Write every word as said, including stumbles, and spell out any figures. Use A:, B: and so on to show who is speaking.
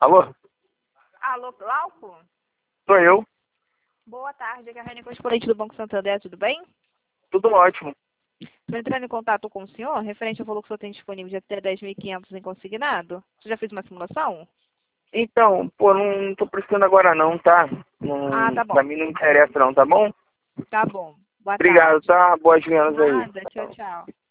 A: Alô?
B: Alô, Glauco?
A: Sou eu.
B: Boa tarde, aqui é a Rainha Correspondente do Banco Santander, tudo bem?
A: Tudo ótimo.
B: Estou entrando em contato com o senhor, referente ao valor que o senhor tem disponível de até dez mil e quinhentos em consignado. Você já fez uma simulação?
A: Então, pô, não tô precisando agora não, tá? Não,
B: Ah, tá bom.
A: pra mim não interessa não, tá bom?
B: Tá bom. Boa
A: Obrigado,
B: tarde.
A: tá? Boas vendas aí.
B: Nada, tchau, tchau.